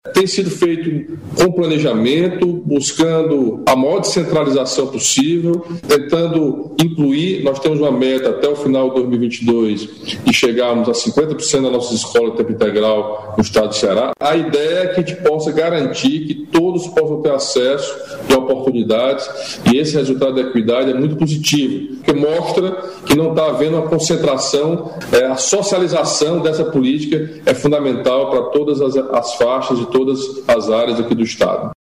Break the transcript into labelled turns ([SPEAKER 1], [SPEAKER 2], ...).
[SPEAKER 1] Tem sido feito com planejamento, buscando a maior descentralização possível, tentando incluir. Nós temos uma meta até o final de 2022 de chegarmos a 50% das nossas escolas de tempo integral no estado do Ceará. A ideia é que a gente possa garantir que todos possam ter acesso e oportunidades, e esse resultado da equidade é muito positivo, porque mostra que não está havendo uma concentração, a socialização dessa política é fundamental para todas as faixas e todas as áreas aqui do estado.